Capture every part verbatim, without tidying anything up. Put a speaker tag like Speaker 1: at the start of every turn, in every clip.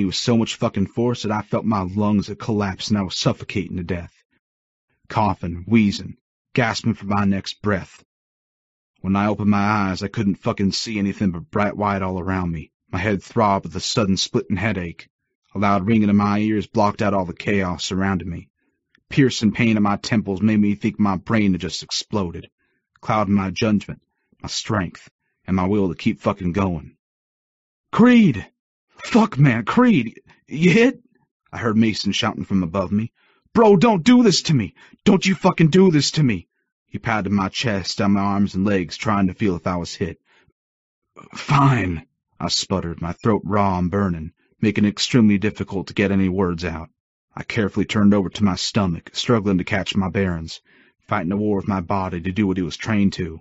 Speaker 1: with so much fucking force that I felt my lungs had collapsed and I was suffocating to death. Coughing, wheezing, gasping for my next breath. When I opened my eyes, I couldn't fucking see anything but bright white all around me. My head throbbed with a sudden splitting headache. A loud ringing in my ears blocked out all the chaos surrounding me. Piercing pain in my temples made me think my brain had just exploded, clouding my judgment, my strength, and my will to keep fucking going. Creed! Fuck, man, Creed! You hit? I heard Mason shouting from above me. Bro, don't do this to me! Don't you fucking do this to me! He patted my chest, down my arms and legs, trying to feel if I was hit. Fine, I sputtered, my throat raw and burning, making it extremely difficult to get any words out. I carefully turned over to my stomach, struggling to catch my bearings, fighting a war with my body to do what he was trained to.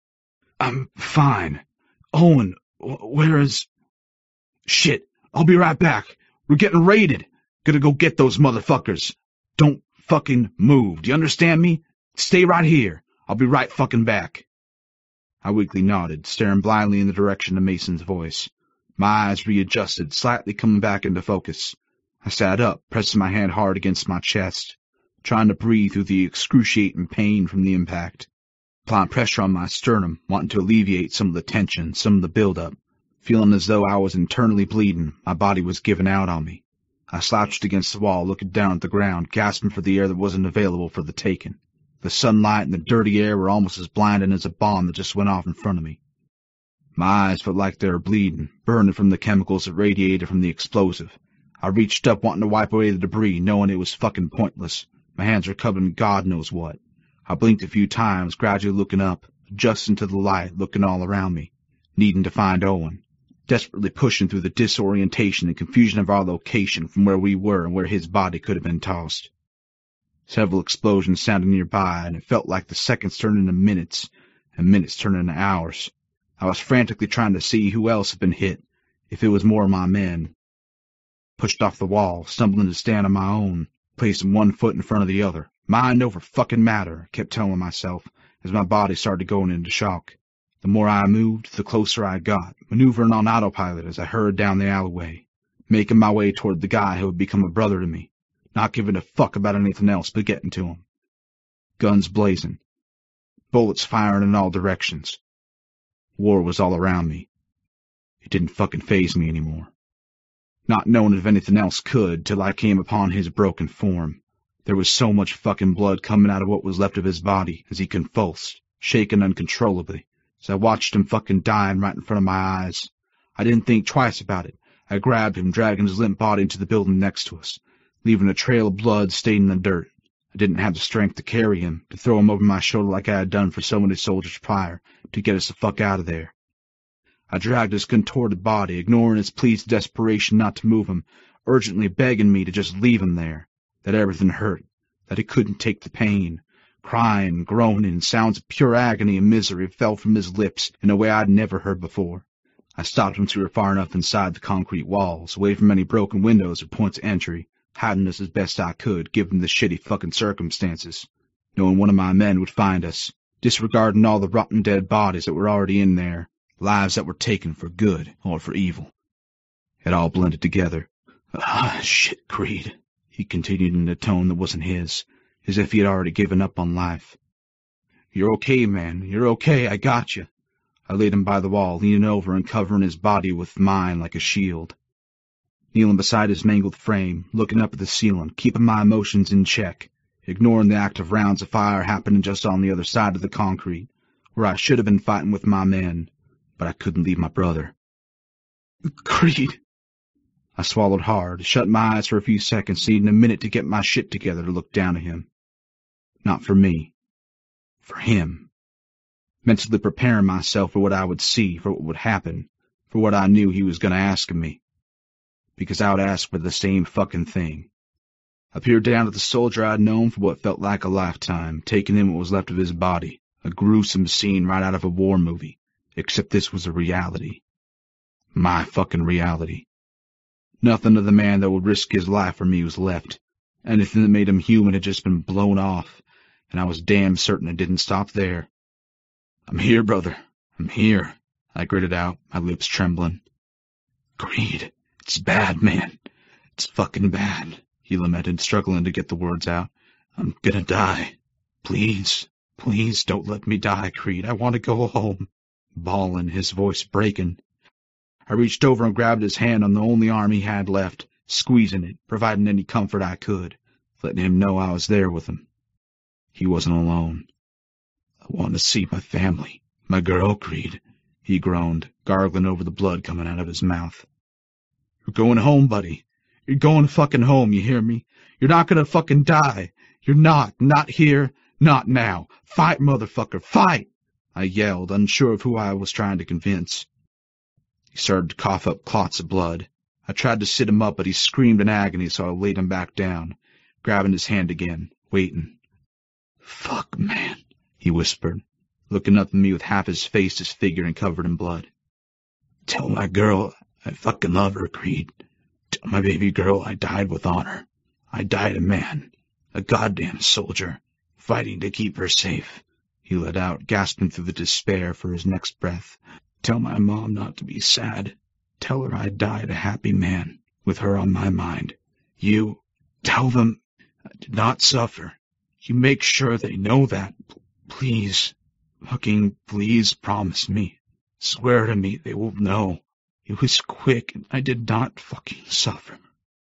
Speaker 1: I'm fine. Owen, where is... Shit, I'll be right back. We're getting raided. Gotta go get those motherfuckers. Don't fucking move. Do you understand me? Stay right here. I'll be right fucking back. I weakly nodded, staring blindly in the direction of Mason's voice. My eyes readjusted, slightly coming back into focus. I sat up, pressing my hand hard against my chest, trying to breathe through the excruciating pain from the impact. Applying pressure on my sternum, wanting to alleviate some of the tension, some of the buildup. Feeling as though I was internally bleeding, my body was giving out on me. I slouched against the wall, looking down at the ground, gasping for the air that wasn't available for the taking. The sunlight and the dirty air were almost as blinding as a bomb that just went off in front of me. My eyes felt like they were bleeding, burning from the chemicals that radiated from the explosive. I reached up, wanting to wipe away the debris, knowing it was fucking pointless. My hands were covered in God knows what. I blinked a few times, gradually looking up, adjusting to the light, looking all around me, needing to find Owen, desperately pushing through the disorientation and confusion of our location from where we were and where his body could have been tossed. Several explosions sounded nearby, and it felt like the seconds turned into minutes, and minutes turned into hours. I was frantically trying to see who else had been hit, if it was more of my men. Pushed off the wall, stumbling to stand on my own, placing one foot in front of the other. Mind over fucking matter, I kept telling myself, as my body started going into shock. The more I moved, the closer I got, maneuvering on autopilot as I hurried down the alleyway, making my way toward the guy who had become a brother to me, not giving a fuck about anything else but getting to him. Guns blazing. Bullets firing in all directions. War was all around me. It didn't fucking faze me anymore. Not knowing if anything else could, till I came upon his broken form. There was so much fucking blood coming out of what was left of his body as he convulsed, shaking uncontrollably, as I watched him fucking dying right in front of my eyes. I didn't think twice about it. I grabbed him, dragging his limp body into the building next to us, leaving a trail of blood staining the dirt. I didn't have the strength to carry him, to throw him over my shoulder like I had done for so many soldiers prior, to get us the fuck out of there. I dragged his contorted body, ignoring his pleas of desperation not to move him, urgently begging me to just leave him there, that everything hurt, that he couldn't take the pain. Crying, groaning, sounds of pure agony and misery fell from his lips in a way I'd never heard before. I stopped once we were far enough inside the concrete walls, away from any broken windows or points of entry, hiding us as best I could, given the shitty fucking circumstances, knowing one of my men would find us, disregarding all the rotten dead bodies that were already in there, lives that were taken for good or for evil. It all blended together. Ah, shit, Creed, he continued in a tone that wasn't his, as if he had already given up on life. You're okay, man, you're okay, I got you. I laid him by the wall, leaning over and covering his body with mine like a shield. Kneeling beside his mangled frame, looking up at the ceiling, keeping my emotions in check, ignoring the active rounds of fire happening just on the other side of the concrete, where I should have been fighting with my men, but I couldn't leave my brother. Creed! I swallowed hard, shut my eyes for a few seconds, needing a minute to get my shit together to look down at him. Not for me. For him. Mentally preparing myself for what I would see, for what would happen, for what I knew he was going to ask of me. Because I would ask for the same fucking thing. I peered down at the soldier I'd known for what felt like a lifetime, taking in what was left of his body, a gruesome scene right out of a war movie, except this was a reality. My fucking reality. Nothing of the man that would risk his life for me was left. Anything that made him human had just been blown off, and I was damn certain it didn't stop there. I'm here, brother. I'm here, I gritted out, my lips trembling. Creed, it's bad, man. It's fucking bad, he lamented, struggling to get the words out. I'm gonna die. Please, please don't let me die, Creed. I want to go home. Bawling, his voice breaking. I reached over and grabbed his hand on the only arm he had left, squeezing it, providing any comfort I could, letting him know I was there with him. He wasn't alone. I want to see my family, my girl, Creed, he groaned, gargling over the blood coming out of his mouth. You're going home, buddy. You're going fucking home, you hear me? You're not gonna fucking die. You're not, not here, not now. Fight, motherfucker, fight! I yelled, unsure of who I was trying to convince. He started to cough up clots of blood. I tried to sit him up, but he screamed in agony, so I laid him back down, grabbing his hand again, waiting. Fuck, man, he whispered, looking up at me with half his face disfigured and covered in blood. Tell my girl I fucking love her, Creed. Tell my baby girl I died with honor. I died a man, a goddamn soldier, fighting to keep her safe. He let out, gasping through the despair for his next breath. Tell my mom not to be sad. Tell her I died a happy man, with her on my mind. You, tell them I did not suffer. You make sure they know that. Please, fucking please promise me. Swear to me they will know. It was quick and I did not fucking suffer.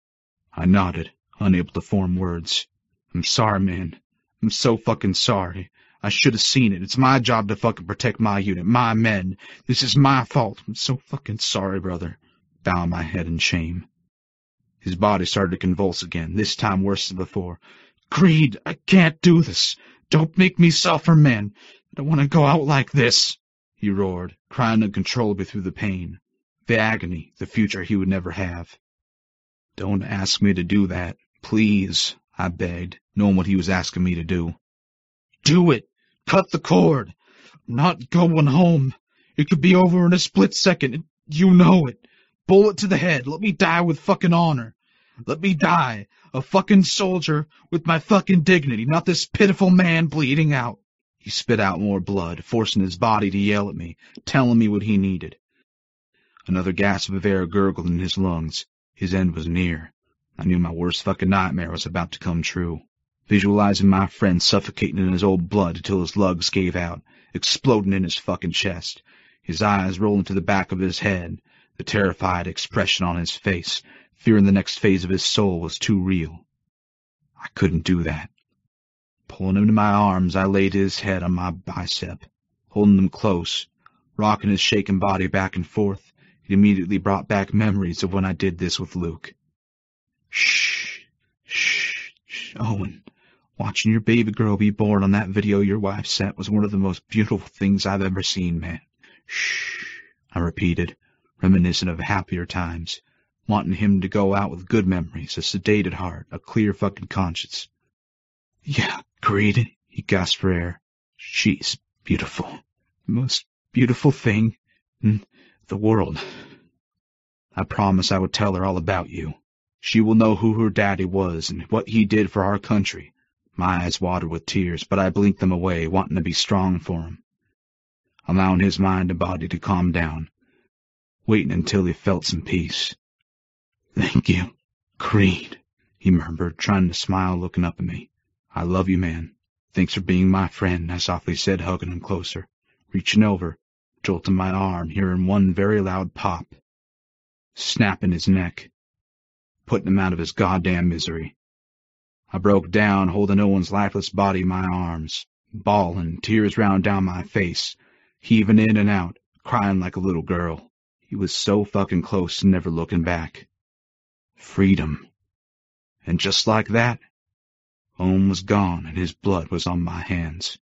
Speaker 1: I nodded, unable to form words. I'm sorry, man. I'm so fucking sorry. I should have seen it. It's my job to fucking protect my unit, my men. This is my fault. I'm so fucking sorry, brother. Bowing my head in shame. His body started to convulse again, this time worse than before. Creed, I can't do this. Don't make me suffer, man. I don't want to go out like this, he roared, crying uncontrollably through the pain, the agony, the future he would never have. Don't ask me to do that, please, I begged, knowing what he was asking me to do. Do it! Cut the cord! I'm not going home. It could be over in a split second. You know it. Bullet to the head. Let me die with fucking honor. Let me die, a fucking soldier with my fucking dignity, not this pitiful man bleeding out. He spit out more blood, forcing his body to yell at me, telling me what he needed. Another gasp of air gurgled in his lungs. His end was near. I knew my worst fucking nightmare was about to come true. Visualizing my friend suffocating in his old blood until his lungs gave out, exploding in his fucking chest, his eyes rolling to the back of his head, the terrified expression on his face, fearing the next phase of his soul was too real. I couldn't do that. Pulling him to my arms, I laid his head on my bicep, holding him close, rocking his shaking body back and forth. It immediately brought back memories of when I did this with Luke. Shh, shh, shh, Owen. Watching your baby girl be born on that video your wife sent was one of the most beautiful things I've ever seen, man. Shh, I repeated, reminiscent of happier times, wanting him to go out with good memories, a sedated heart, a clear fucking conscience. Yeah, Creed, he gasped for air. She's beautiful. The most beautiful thing in the world. I promised I would tell her all about you. She will know who her daddy was and what he did for our country. My eyes watered with tears, but I blinked them away, wanting to be strong for him, allowing his mind and body to calm down, waiting until he felt some peace. Thank you, Creed, he murmured, trying to smile, looking up at me. I love you, man. Thanks for being my friend, I softly said, hugging him closer, reaching over, jolting my arm, hearing one very loud pop, snapping his neck, putting him out of his goddamn misery. I broke down, holding Owen's lifeless body in my arms, bawling, tears round down my face, heaving in and out, crying like a little girl. He was so fucking close and never looking back. Freedom. And just like that, Owen was gone and his blood was on my hands.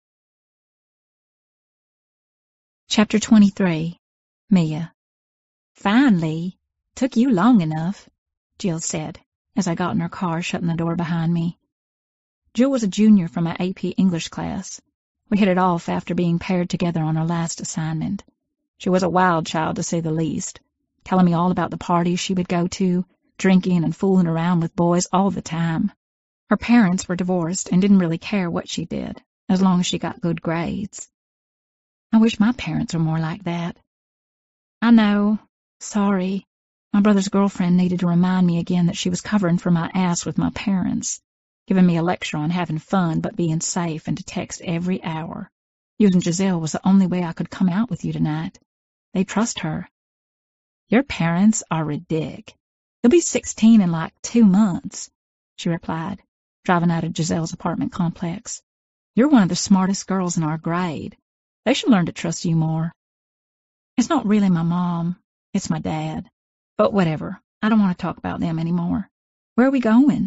Speaker 2: Chapter twenty-three. Mia. Finally. Took you long enough, Jill said, as I got in her car, shutting the door behind me. Jill was a junior from my A P English class. We hit it off after being paired together on our last assignment. She was a wild child, to say the least, telling me all about the parties she would go to, drinking and fooling around with boys all the time. Her parents were divorced and didn't really care what she did, as long as she got good grades. I wish my parents were more like that. I know. Sorry. My brother's girlfriend needed to remind me again that she was covering for my ass with my parents, giving me a lecture on having fun but being safe and to text every hour. Using Giselle was the only way I could come out with you tonight. They trust her. Your parents are ridic. They'll be sixteen in like two months, she replied, driving out of Giselle's apartment complex. You're one of the smartest girls in our grade. They should learn to trust you more. It's not really my mom. It's my dad. But whatever. I don't want to talk about them anymore. Where are we going?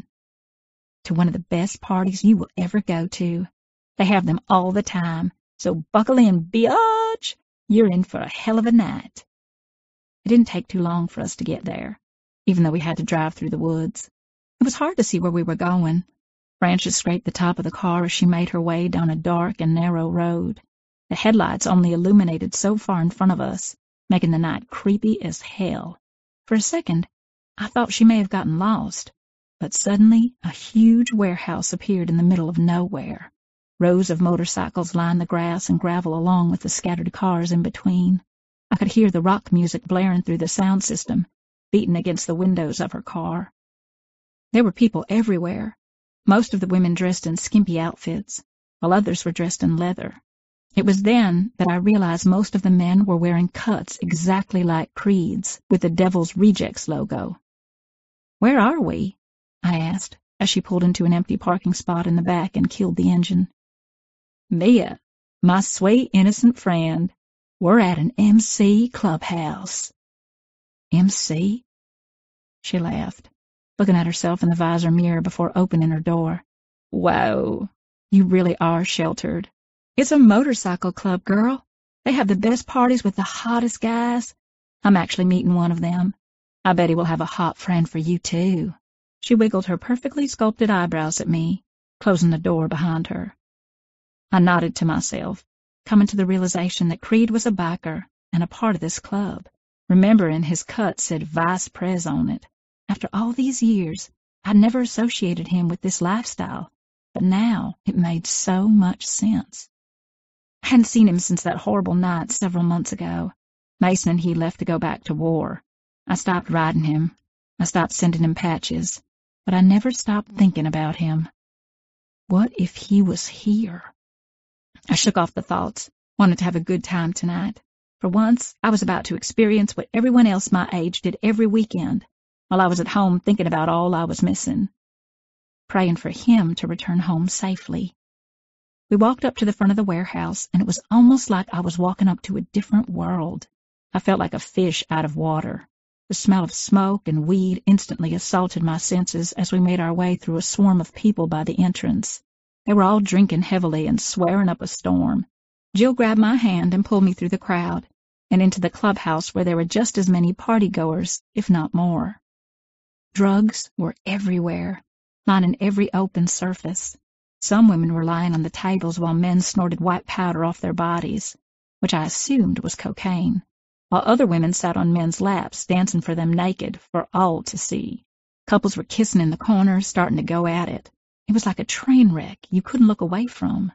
Speaker 2: To one of the best parties you will ever go to. They have them all the time. So buckle in, biatch. You're in for a hell of a night. It didn't take too long for us to get there, even though we had to drive through the woods. It was hard to see where we were going. Branches scraped the top of the car as she made her way down a dark and narrow road. The headlights only illuminated so far in front of us, making the night creepy as hell. For a second, I thought she may have gotten lost, but suddenly a huge warehouse appeared in the middle of nowhere. Rows of motorcycles lined the grass and gravel along with the scattered cars in between. I could hear the rock music blaring through the sound system, beating against the windows of her car. There were people everywhere, most of the women dressed in skimpy outfits, while others were dressed in leather. It was then that I realized most of the men were wearing cuts exactly like Creed's, with the Devil's Rejects logo. Where are we? I asked, as she pulled into an empty parking spot in the back and killed the engine. Mia, my sweet, innocent friend, we're at an M C clubhouse. M C? She laughed, looking at herself in the visor mirror before opening her door. Whoa, you really are sheltered. It's a motorcycle club, girl. They have the best parties with the hottest guys. I'm actually meeting one of them. I bet he will have a hot friend for you, too. She wiggled her perfectly sculpted eyebrows at me, closing the door behind her. I nodded to myself, coming to the realization that Creed was a biker and a part of this club, remembering his cut said Vice Prez on it. After all these years, I'd never associated him with this lifestyle, but now it made so much sense. I hadn't seen him since that horrible night several months ago. Mason and he left to go back to war. I stopped riding him. I stopped sending him patches, but I never stopped thinking about him. What if he was here? I shook off the thoughts, wanted to have a good time tonight. For once, I was about to experience what everyone else my age did every weekend, while I was at home thinking about all I was missing, praying for him to return home safely. We walked up to the front of the warehouse, and it was almost like I was walking up to a different world. I felt like a fish out of water. The smell of smoke and weed instantly assaulted my senses as we made our way through a swarm of people by the entrance. They were all drinking heavily and swearing up a storm. Jill grabbed my hand and pulled me through the crowd and into the clubhouse where there were just as many partygoers, if not more. Drugs were everywhere, lining every open surface. Some women were lying on the tables while men snorted white powder off their bodies, which I assumed was cocaine, while other women sat on men's laps, dancing for them naked, for all to see. Couples were kissing in the corners, starting to go at it. It was like a train wreck you couldn't look away from.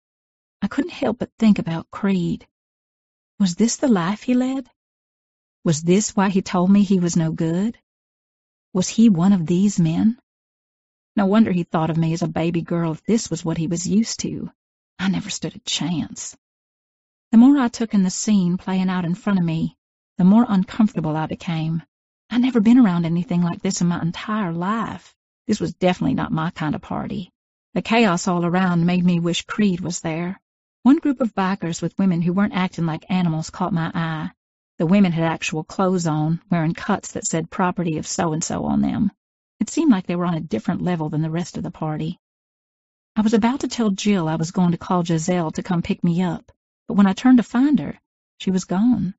Speaker 2: I couldn't help but think about Creed. Was this the life he led? Was this why he told me he was no good? Was he one of these men? No wonder he thought of me as a baby girl if this was what he was used to. I never stood a chance. The more I took in the scene playing out in front of me, the more uncomfortable I became. I'd never been around anything like this in my entire life. This was definitely not my kind of party. The chaos all around made me wish Creed was there. One group of bikers with women who weren't acting like animals caught my eye. The women had actual clothes on, wearing cuts that said property of so-and-so on them. It seemed like they were on a different level than the rest of the party. I was about to tell Jill I was going to call Giselle to come pick me up, but when I turned to find her, she was gone.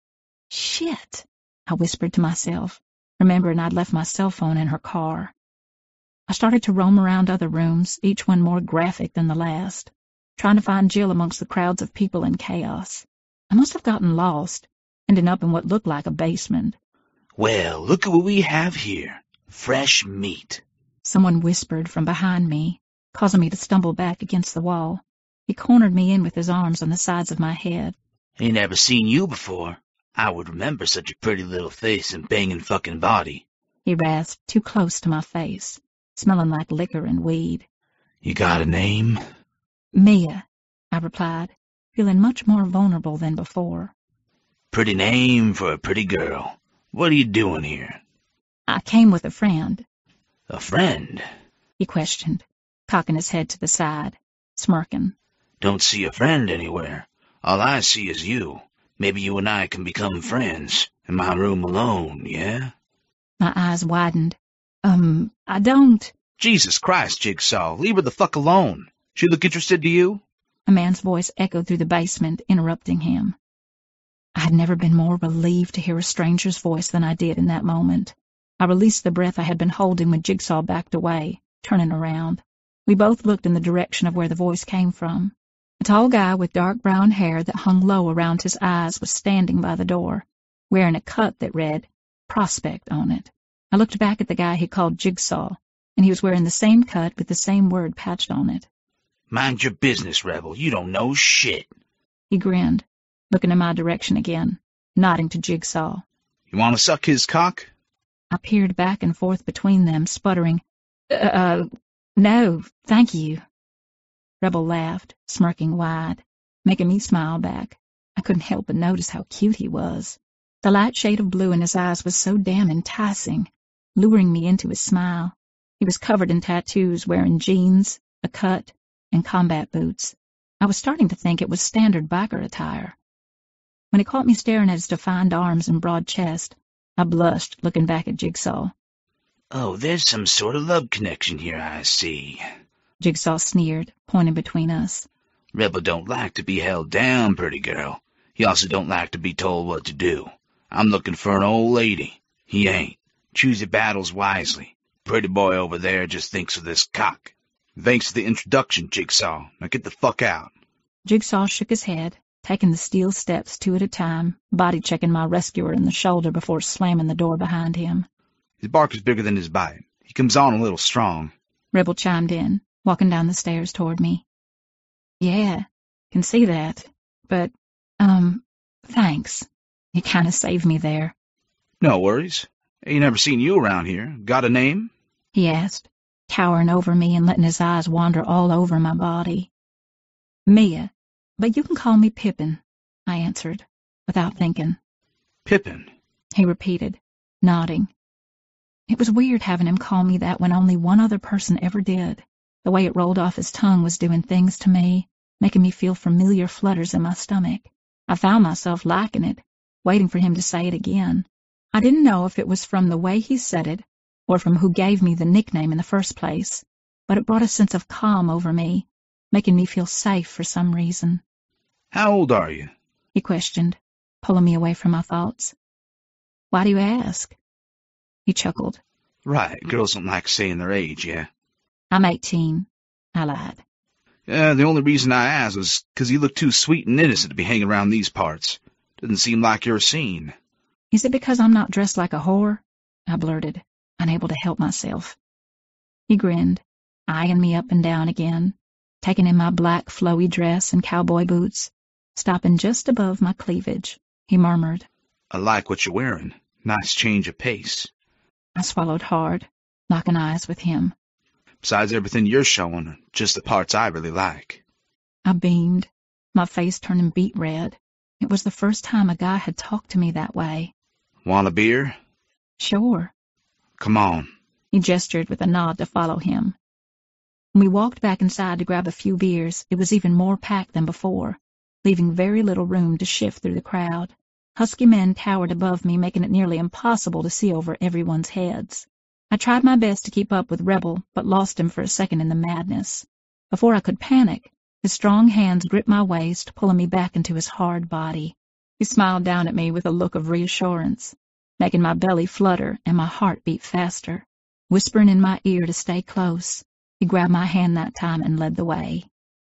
Speaker 2: Shit, I whispered to myself, remembering I'd left my cell phone in her car. I started to roam around other rooms, each one more graphic than the last, trying to find Jill amongst the crowds of people and chaos. I must have gotten lost, ending up in what looked like a basement.
Speaker 3: Well, look at what we have here. Fresh meat.
Speaker 2: Someone whispered from behind me, causing me to stumble back against the wall. He cornered me in with his arms on the sides of my head.
Speaker 3: Ain't never seen you before. I would remember such a pretty little face and banging fucking body.
Speaker 2: He rasped too close to my face, smelling like liquor and weed.
Speaker 3: You got a name?
Speaker 2: Mia, I replied, feeling much more vulnerable than before.
Speaker 3: Pretty name for a pretty girl. What are you doing here?
Speaker 2: I came with a friend.
Speaker 3: A friend?
Speaker 2: He questioned, cocking his head to the side, smirking.
Speaker 3: Don't see a friend anywhere. All I see is you. Maybe you and I can become friends. In my room alone, yeah?
Speaker 2: My eyes widened. Um, I don't...
Speaker 1: Jesus Christ, Jigsaw, leave her the fuck alone. She look interested to you?
Speaker 2: A man's voice echoed through the basement, interrupting him. I had never been more relieved to hear a stranger's voice than I did in that moment. I released the breath I had been holding when Jigsaw backed away, turning around. We both looked in the direction of where the voice came from. A tall guy with dark brown hair that hung low around his eyes was standing by the door, wearing a cut that read, Prospect, on it. I looked back at the guy he called Jigsaw, and he was wearing the same cut with the same word patched on it.
Speaker 3: Mind your business, Rebel. You don't know shit.
Speaker 2: He grinned, looking in my direction again, nodding to Jigsaw.
Speaker 1: You want to suck his cock?
Speaker 2: I peered back and forth between them, sputtering, Uh, uh no, thank you. Rebel laughed, smirking wide, making me smile back. I couldn't help but notice how cute he was. The light shade of blue in his eyes was so damn enticing, luring me into his smile. He was covered in tattoos, wearing jeans, a cut, and combat boots. I was starting to think it was standard biker attire. When he caught me staring at his defined arms and broad chest, I blushed, looking back at Jigsaw.
Speaker 3: Oh, there's some sort of love connection here, I see.
Speaker 2: Jigsaw sneered, pointing between us.
Speaker 3: Rebel don't like to be held down, pretty girl. He also don't like to be told what to do. I'm looking for an old lady. He ain't. Choose your battles wisely. Pretty boy over there just thinks of this cock.
Speaker 1: Thanks for the introduction, Jigsaw. Now get the fuck out.
Speaker 2: Jigsaw shook his head, taking the steel steps two at a time, body-checking my rescuer in the shoulder before slamming the door behind him.
Speaker 1: His bark is bigger than his bite. He comes on a little strong.
Speaker 2: Rebel chimed in, walking down the stairs toward me. Yeah, can see that. But, um, thanks. You kind of saved me there.
Speaker 1: No worries. Ain't never seen you around here. Got a name?
Speaker 2: He asked, cowering over me and letting his eyes wander all over my body. Mia, but you can call me Pippin, I answered, without thinking.
Speaker 1: Pippin,
Speaker 2: he repeated, nodding. It was weird having him call me that when only one other person ever did. The way it rolled off his tongue was doing things to me, making me feel familiar flutters in my stomach. I found myself liking it, waiting for him to say it again. I didn't know if it was from the way he said it, or from who gave me the nickname in the first place, but it brought a sense of calm over me, making me feel safe for some reason.
Speaker 1: How old are you?
Speaker 2: He questioned, pulling me away from my thoughts. Why do you ask? He chuckled.
Speaker 1: Right, girls don't like saying their age, yeah?
Speaker 2: I'm eighteen, I lied.
Speaker 1: Yeah, the only reason I asked was 'cause you look too sweet and innocent to be hanging around these parts. Doesn't seem like you're a scene.
Speaker 2: Is it because I'm not dressed like a whore? I blurted, unable to help myself. He grinned, eyeing me up and down again, taking in my black flowy dress and cowboy boots, stopping just above my cleavage. He murmured,
Speaker 1: I like what you're wearing. Nice change of pace.
Speaker 2: I swallowed hard, locking eyes with him.
Speaker 1: Besides everything you're showing, just the parts I really like.
Speaker 2: I beamed, my face turning beet red. It was the first time a guy had talked to me that way.
Speaker 1: Want a beer?
Speaker 2: Sure.
Speaker 1: Come on.
Speaker 2: He gestured with a nod to follow him. When we walked back inside to grab a few beers, it was even more packed than before, leaving very little room to shift through the crowd. Husky men towered above me, making it nearly impossible to see over everyone's heads. I tried my best to keep up with Rebel, but lost him for a second in the madness. Before I could panic, his strong hands gripped my waist, pulling me back into his hard body. He smiled down at me with a look of reassurance, making my belly flutter and my heart beat faster. Whispering in my ear to stay close, he grabbed my hand that time and led the way.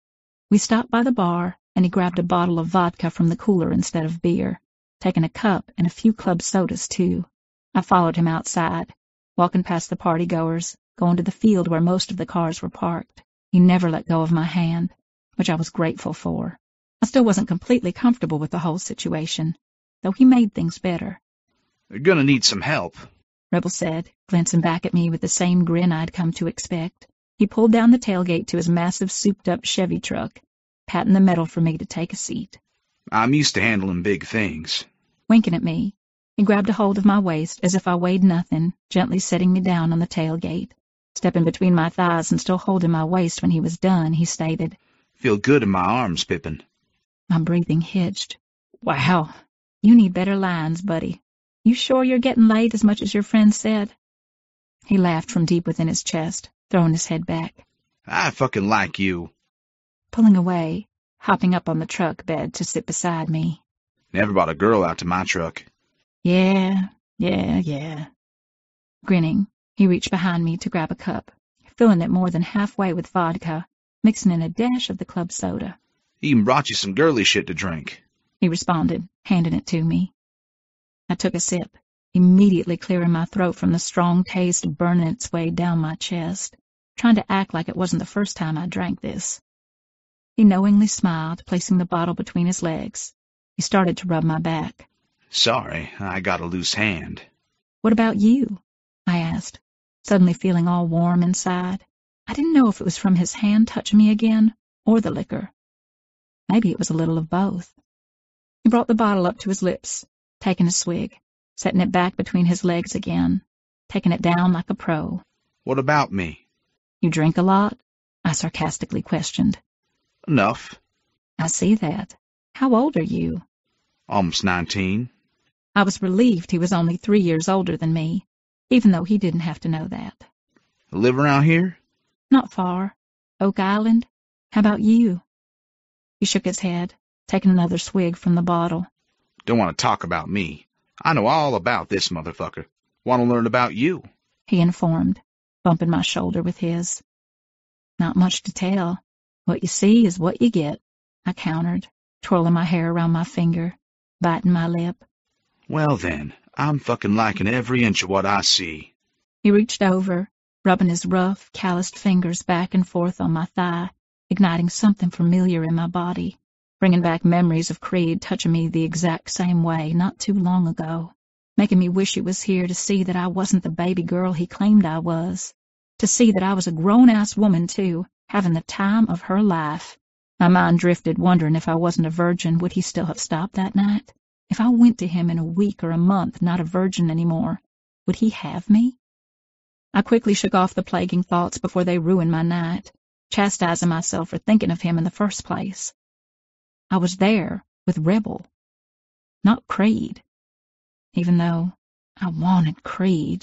Speaker 2: We stopped by the bar, and he grabbed a bottle of vodka from the cooler instead of beer, taking a cup and a few club sodas, too. I followed him outside, walking past the party-goers, going to the field where most of the cars were parked. He never let go of my hand, which I was grateful for. I still wasn't completely comfortable with the whole situation, though he made things better.
Speaker 3: They're gonna need some help,
Speaker 2: Rebel said, glancing back at me with the same grin I'd come to expect. He pulled down the tailgate to his massive souped-up Chevy truck, patting the metal for me to take a seat.
Speaker 3: I'm used to handling big things.
Speaker 2: Winking at me, he grabbed a hold of my waist as if I weighed nothing, gently setting me down on the tailgate. Stepping between my thighs and still holding my waist when he was done, he stated,
Speaker 3: Feel good in my arms, Pippin.
Speaker 2: My breathing hitched. Wow, you need better lines, buddy. You sure you're getting laid as much as your friend said? He laughed from deep within his chest, throwing his head back.
Speaker 3: I fucking like you.
Speaker 2: Pulling away, hopping up on the truck bed to sit beside me.
Speaker 3: Never brought a girl out to my truck.
Speaker 2: Yeah, yeah, yeah. Grinning, he reached behind me to grab a cup, filling it more than halfway with vodka, mixing in a dash of the club soda.
Speaker 3: He even brought you some girly shit to drink,
Speaker 2: he responded, handing it to me. I took a sip, immediately clearing my throat from the strong taste burning its way down my chest, trying to act like it wasn't the first time I drank this. He knowingly smiled, placing the bottle between his legs. He started to rub my back.
Speaker 3: Sorry, I got a loose hand.
Speaker 2: What about you? I asked, suddenly feeling all warm inside. I didn't know if it was from his hand touching me again, or the liquor. Maybe it was a little of both. He brought the bottle up to his lips, taking a swig, setting it back between his legs again, taking it down like a pro.
Speaker 3: What about me?
Speaker 2: You drink a lot? I sarcastically questioned.
Speaker 3: Enough.
Speaker 2: I see that. How old are you?
Speaker 3: Almost nineteen.
Speaker 2: I was relieved he was only three years older than me, even though he didn't have to know that.
Speaker 3: Live around here?
Speaker 2: Not far. Oak Island. How about you? He shook his head, taking another swig from the bottle.
Speaker 3: Don't want to talk about me. I know all about this motherfucker. Want to learn about you,
Speaker 2: he informed, bumping my shoulder with his. Not much to tell. What you see is what you get, I countered, twirling my hair around my finger, biting my lip.
Speaker 3: Well then, I'm fucking liking every inch of what I see.
Speaker 2: He reached over, rubbing his rough, calloused fingers back and forth on my thigh, igniting something familiar in my body, bringing back memories of Creed touching me the exact same way not too long ago, making me wish he was here to see that I wasn't the baby girl he claimed I was, to see that I was a grown-ass woman, too, having the time of her life. My mind drifted, wondering if I wasn't a virgin, would he still have stopped that night? If I went to him in a week or a month, not a virgin anymore, would he have me? I quickly shook off the plaguing thoughts before they ruined my night, chastising myself for thinking of him in the first place. I was there with Rebel, not Creed, even though I wanted Creed.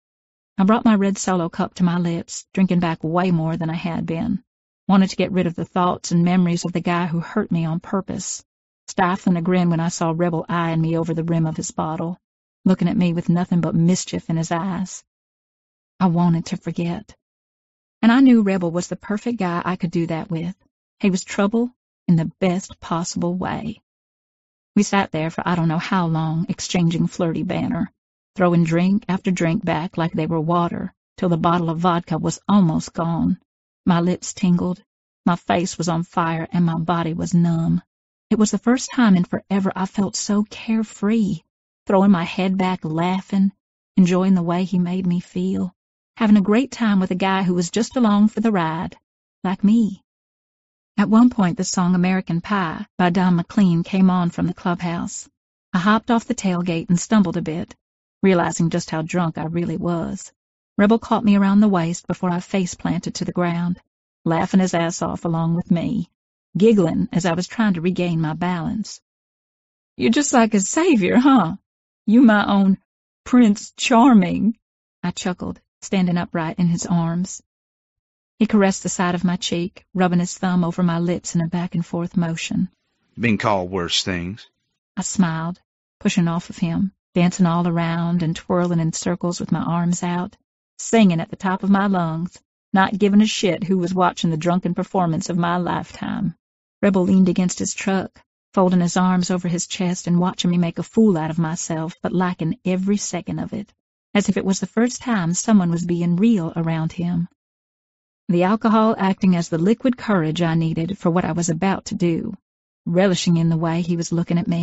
Speaker 2: I brought my red Solo cup to my lips, drinking back way more than I had been. Wanted to get rid of the thoughts and memories of the guy who hurt me on purpose, stifling a grin when I saw Rebel eyeing me over the rim of his bottle, looking at me with nothing but mischief in his eyes. I wanted to forget. And I knew Rebel was the perfect guy I could do that with. He was trouble in the best possible way. We sat there for I don't know how long, exchanging flirty banter, throwing drink after drink back like they were water, till the bottle of vodka was almost gone. My lips tingled, my face was on fire, and my body was numb. It was the first time in forever I felt so carefree, throwing my head back, laughing, enjoying the way he made me feel, having a great time with a guy who was just along for the ride, like me. At one point, the song American Pie by Don McLean came on from the clubhouse. I hopped off the tailgate and stumbled a bit, realizing just how drunk I really was. Rebel caught me around the waist before I face-planted to the ground, laughing his ass off along with me, giggling as I was trying to regain my balance. You're just like a savior, huh? You my own Prince Charming, I chuckled, standing upright in his arms. He caressed the side of my cheek, rubbing his thumb over my lips in a back-and-forth motion.
Speaker 3: Been called worse things.
Speaker 2: I smiled, pushing off of him, dancing all around and twirling in circles with my arms out, singing at the top of my lungs, not giving a shit who was watching the drunken performance of my lifetime. Rebel leaned against his truck, folding his arms over his chest and watching me make a fool out of myself, but liking every second of it, as if it was the first time someone was being real around him. The alcohol acting as the liquid courage I needed for what I was about to do, relishing in the way he was looking at me,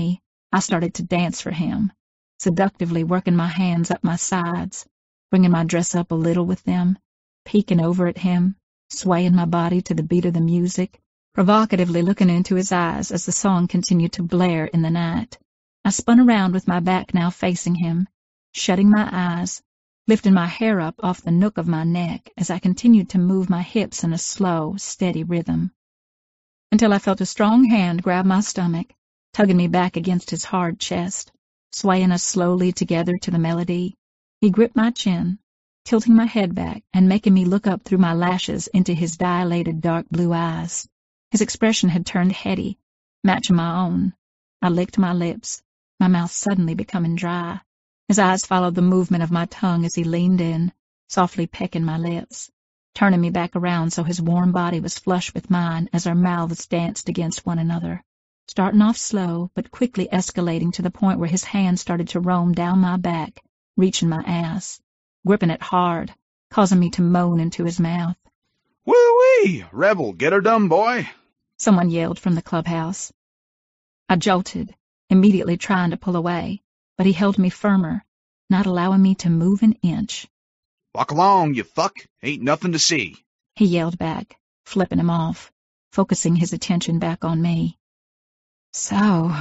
Speaker 2: I started to dance for him, seductively working my hands up my sides, bringing my dress up a little with them, peeking over at him, swaying my body to the beat of the music, provocatively looking into his eyes as the song continued to blare in the night. I spun around with my back now facing him, shutting my eyes, lifting my hair up off the nook of my neck as I continued to move my hips in a slow, steady rhythm, until I felt a strong hand grab my stomach, tugging me back against his hard chest, swaying us slowly together to the melody. He gripped my chin, tilting my head back and making me look up through my lashes into his dilated dark blue eyes. His expression had turned heady, matching my own. I licked my lips, my mouth suddenly becoming dry. His eyes followed the movement of my tongue as he leaned in, softly pecking my lips, turning me back around so his warm body was flush with mine as our mouths danced against one another, starting off slow but quickly escalating to the point where his hand started to roam down my back, reaching my ass, gripping it hard, causing me to moan into his mouth.
Speaker 1: Woo-wee! Rebel, get her done, boy!
Speaker 2: Someone yelled from the clubhouse. I jolted, immediately trying to pull away, but he held me firmer, not allowing me to move an inch.
Speaker 1: Walk along, you fuck! Ain't nothing to see!
Speaker 2: He yelled back, flipping him off, focusing his attention back on me. So,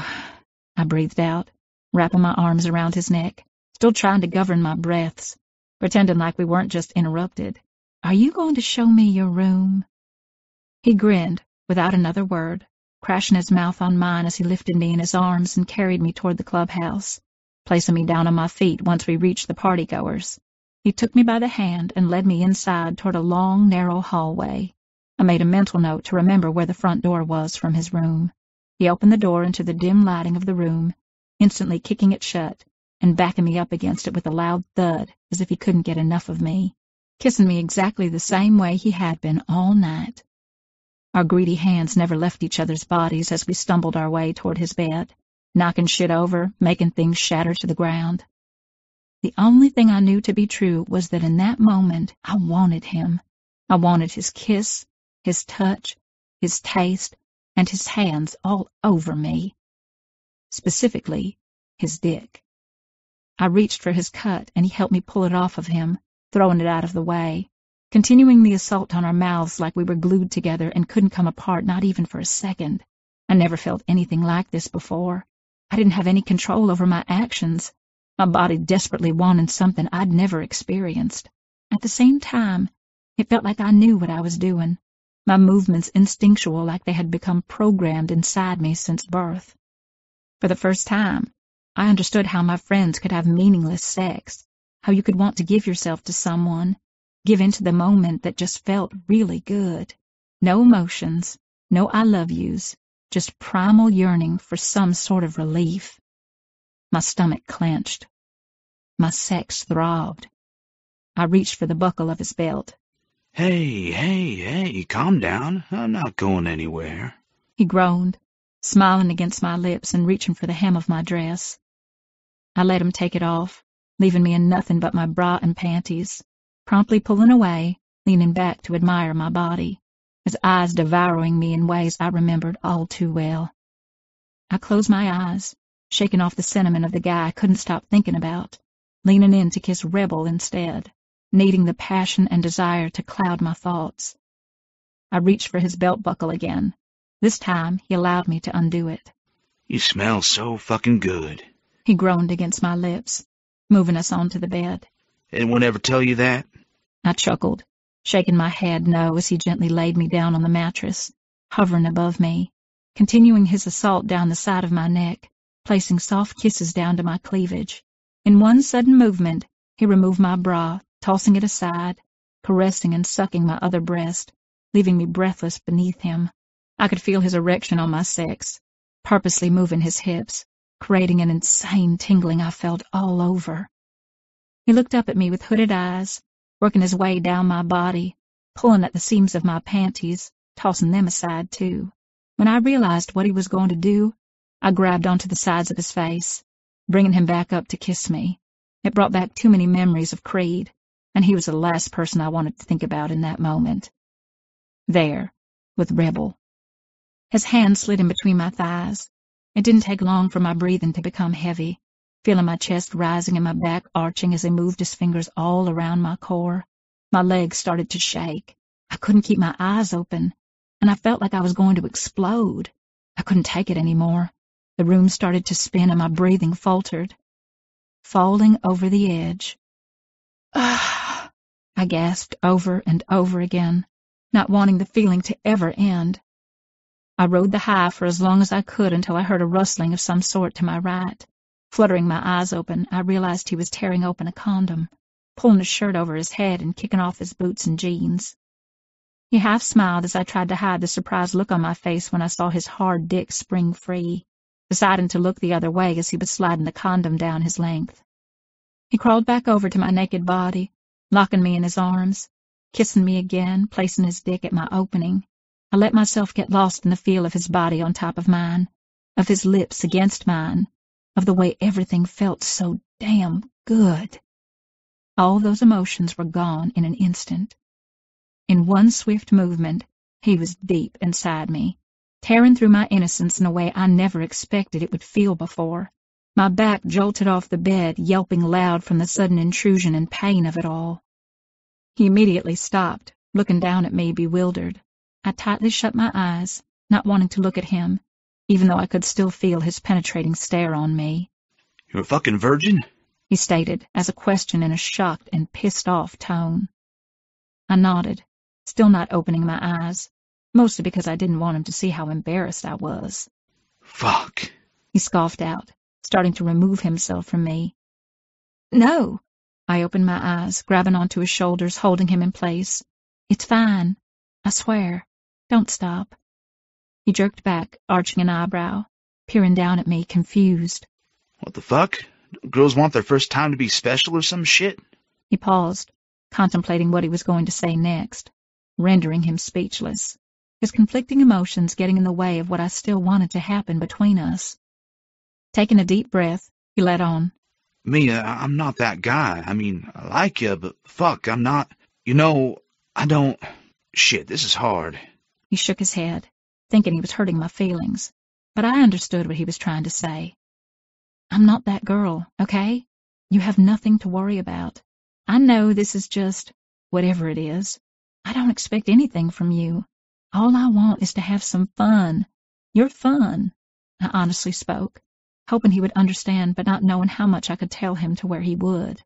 Speaker 2: I breathed out, wrapping my arms around his neck, still trying to govern my breaths, pretending like we weren't just interrupted. Are you going to show me your room? He grinned, without another word, crashing his mouth on mine as he lifted me in his arms and carried me toward the clubhouse, placing me down on my feet once we reached the partygoers. He took me by the hand and led me inside toward a long, narrow hallway. I made a mental note to remember where the front door was from his room. He opened the door into the dim lighting of the room, instantly kicking it shut and backing me up against it with a loud thud as if he couldn't get enough of me, kissing me exactly the same way he had been all night. Our greedy hands never left each other's bodies as we stumbled our way toward his bed, knocking shit over, making things shatter to the ground. The only thing I knew to be true was that in that moment I wanted him. I wanted his kiss, his touch, his taste, and his hands all over me. Specifically, his dick. I reached for his cut, and he helped me pull it off of him, throwing it out of the way, continuing the assault on our mouths like we were glued together and couldn't come apart not even for a second. I never felt anything like this before. I didn't have any control over my actions, my body desperately wanting something I'd never experienced. At the same time, it felt like I knew what I was doing, my movements instinctual like they had become programmed inside me since birth. For the first time, I understood how my friends could have meaningless sex, how you could want to give yourself to someone, give into the moment that just felt really good. No emotions, no I love yous, just primal yearning for some sort of relief. My stomach clenched. My sex throbbed. I reached for the buckle of his belt.
Speaker 3: Hey, hey, hey, calm down. I'm not going anywhere.
Speaker 2: He groaned, smiling against my lips and reaching for the hem of my dress. I let him take it off, leaving me in nothing but my bra and panties, promptly pulling away, leaning back to admire my body, his eyes devouring me in ways I remembered all too well. I closed my eyes, shaking off the sentiment of the guy I couldn't stop thinking about, leaning in to kiss Rebel instead, needing the passion and desire to cloud my thoughts. I reached for his belt buckle again. This time, he allowed me to undo it.
Speaker 3: You smell so fucking good.
Speaker 2: He groaned against my lips, moving us onto the bed.
Speaker 3: Anyone ever tell you that?
Speaker 2: I chuckled, shaking my head no as he gently laid me down on the mattress, hovering above me, continuing his assault down the side of my neck, placing soft kisses down to my cleavage. In one sudden movement, he removed my bra, tossing it aside, caressing and sucking my other breast, leaving me breathless beneath him. I could feel his erection on my sex, purposely moving his hips, creating an insane tingling I felt all over. He looked up at me with hooded eyes, working his way down my body, pulling at the seams of my panties, tossing them aside too. When I realized what he was going to do, I grabbed onto the sides of his face, bringing him back up to kiss me. It brought back too many memories of Creed, and he was the last person I wanted to think about in that moment. There, with Rebel. His hand slid in between my thighs, It didn't take long for my breathing to become heavy, feeling my chest rising and my back arching as he moved his fingers all around my core. My legs started to shake. I couldn't keep my eyes open, and I felt like I was going to explode. I couldn't take it anymore. The room started to spin and my breathing faltered. Falling over the edge. Ah! I gasped over and over again, not wanting the feeling to ever end. I rode the high for as long as I could until I heard a rustling of some sort to my right. Fluttering my eyes open, I realized he was tearing open a condom, pulling his shirt over his head and kicking off his boots and jeans. He half smiled as I tried to hide the surprised look on my face when I saw his hard dick spring free, deciding to look the other way as he was sliding the condom down his length. He crawled back over to my naked body, locking me in his arms, kissing me again, placing his dick at my opening. I let myself get lost in the feel of his body on top of mine, of his lips against mine, of the way everything felt so damn good. All those emotions were gone in an instant. In one swift movement, he was deep inside me, tearing through my innocence in a way I never expected it would feel before. My back jolted off the bed, yelping loud from the sudden intrusion and pain of it all. He immediately stopped, looking down at me bewildered. I tightly shut my eyes, not wanting to look at him, even though I could still feel his penetrating stare on me.
Speaker 3: "You're a fucking virgin?"
Speaker 2: he stated, as a question in a shocked and pissed-off tone. I nodded, still not opening my eyes, mostly because I didn't want him to see how embarrassed I was.
Speaker 3: "Fuck,"
Speaker 2: he scoffed out, starting to remove himself from me. "No." I opened my eyes, grabbing onto his shoulders, holding him in place. "It's fine. I swear. Don't stop." He jerked back, arching an eyebrow, peering down at me, confused.
Speaker 3: "What the fuck? Don't girls want their first time to be special or some shit?"
Speaker 2: He paused, contemplating what he was going to say next, rendering him speechless, his conflicting emotions getting in the way of what I still wanted to happen between us. Taking a deep breath, he led on.
Speaker 3: "Mia, I'm not that guy. I mean, I like you, but fuck, I'm not... You know, I don't... Shit, this is hard."
Speaker 2: He shook his head, thinking he was hurting my feelings, but I understood what he was trying to say. "I'm not that girl, okay? You have nothing to worry about. I know this is just whatever it is. I don't expect anything from you. All I want is to have some fun. You're fun." I honestly spoke, hoping he would understand, but not knowing how much I could tell him to where he would.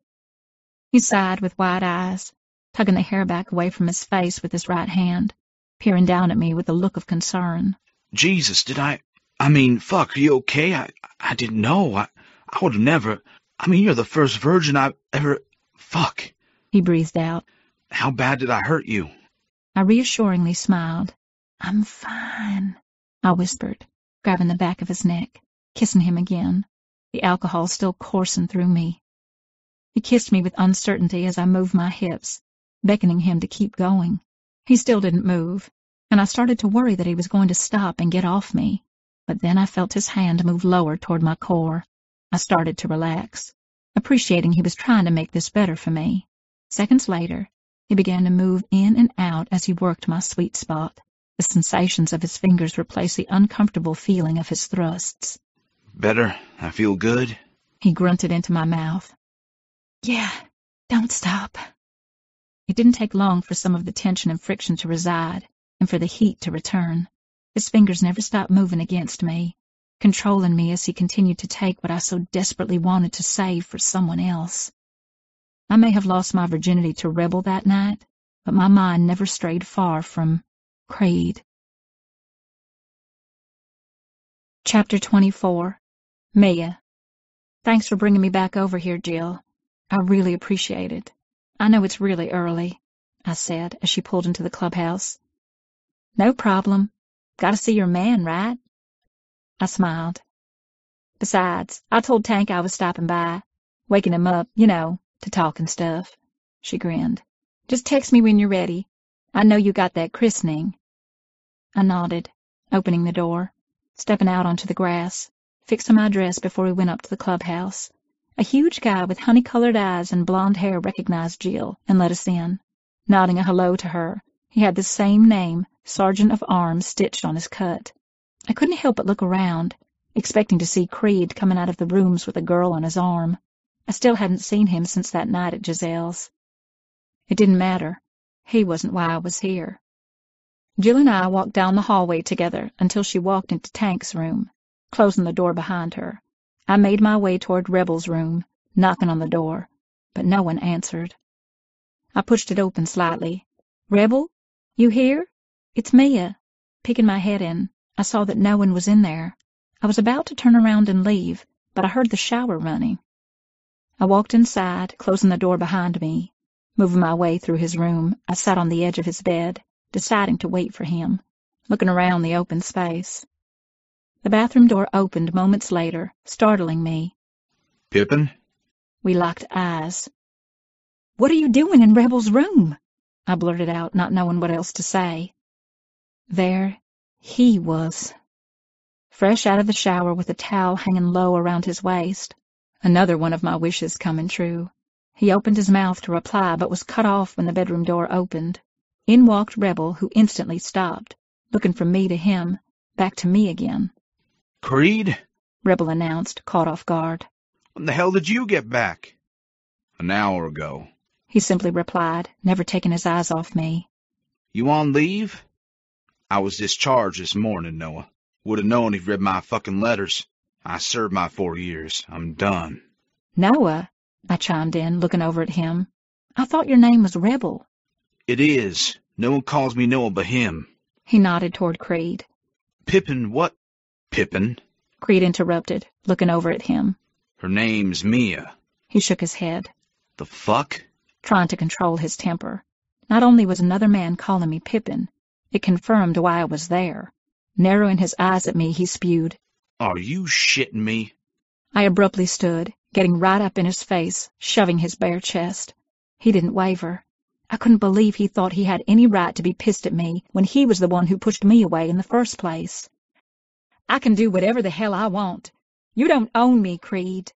Speaker 2: He sighed with wide eyes, tugging the hair back away from his face with his right hand, peering down at me with a look of concern.
Speaker 3: "Jesus, did I... I mean, fuck, are you okay? I I didn't know. I, I would have never... I mean, you're the first virgin I've ever... Fuck,"
Speaker 2: he breathed out.
Speaker 3: "How bad did I hurt you?"
Speaker 2: I reassuringly smiled. "I'm fine," I whispered, grabbing the back of his neck, kissing him again, the alcohol still coursing through me. He kissed me with uncertainty as I moved my hips, beckoning him to keep going. He still didn't move, and I started to worry that he was going to stop and get off me, but then I felt his hand move lower toward my core. I started to relax, appreciating he was trying to make this better for me. Seconds later, he began to move in and out as he worked my sweet spot. The sensations of his fingers replaced the uncomfortable feeling of his thrusts.
Speaker 3: "Better? I feel good?"
Speaker 2: He grunted into my mouth. "Yeah, don't stop." It didn't take long for some of the tension and friction to reside, and for the heat to return. His fingers never stopped moving against me, controlling me as he continued to take what I so desperately wanted to save for someone else. I may have lost my virginity to Rebel that night, but my mind never strayed far from Creed. Chapter twenty-four. Mia. "Thanks for bringing me back over here, Jill. I really appreciate it. I know it's really early," I said as she pulled into the clubhouse. "No problem. Gotta see your man, right?" I smiled. "Besides, I told Tank I was stopping by, waking him up, you know, to talk and stuff." She grinned. "Just text me when you're ready. I know you got that christening." I nodded, opening the door, stepping out onto the grass, fixing my dress before we went up to the clubhouse. A huge guy with honey-colored eyes and blonde hair recognized Jill and let us in. Nodding a hello to her, he had the same name, Sergeant of Arms, stitched on his cut. I couldn't help but look around, expecting to see Creed coming out of the rooms with a girl on his arm. I still hadn't seen him since that night at Giselle's. It didn't matter. He wasn't why I was here. Jill and I walked down the hallway together until she walked into Tank's room, closing the door behind her. I made my way toward Rebel's room, knocking on the door, but no one answered. I pushed it open slightly. "Rebel? You here? It's Mia." Peeking my head in, I saw that no one was in there. I was about to turn around and leave, but I heard the shower running. I walked inside, closing the door behind me. Moving my way through his room, I sat on the edge of his bed, deciding to wait for him, looking around the open space. The bathroom door opened moments later, startling me.
Speaker 1: "Pippin?"
Speaker 2: We locked eyes. "What are you doing in Rebel's room?" I blurted out, not knowing what else to say. There he was, fresh out of the shower with a towel hanging low around his waist. Another one of my wishes coming true. He opened his mouth to reply, but was cut off when the bedroom door opened. In walked Rebel, who instantly stopped, looking from me to him, back to me again.
Speaker 1: "Creed?"
Speaker 2: Rebel announced, caught off guard.
Speaker 1: "When the hell did you get back?" "An hour ago,"
Speaker 2: he simply replied, never taking his eyes off me.
Speaker 1: "You on leave?" "I was discharged this morning, Noah. Would have known if you read my fucking letters. I served my four years. I'm done."
Speaker 2: "Noah?" I chimed in, looking over at him. "I thought your name was Rebel."
Speaker 1: "It is. No one calls me Noah but him."
Speaker 2: He nodded toward Creed.
Speaker 1: "Pippin what?" "Pippin,"
Speaker 2: Creed interrupted, looking over at him.
Speaker 1: "Her name's Mia."
Speaker 2: He shook his head.
Speaker 1: "The fuck?"
Speaker 2: Trying to control his temper. Not only was another man calling me Pippin, it confirmed why I was there. Narrowing his eyes at me, he spewed,
Speaker 1: "Are you shitting me?"
Speaker 2: I abruptly stood, getting right up in his face, shoving his bare chest. He didn't waver. I couldn't believe he thought he had any right to be pissed at me when he was the one who pushed me away in the first place. "I can do whatever the hell I want. You don't own me, Creed."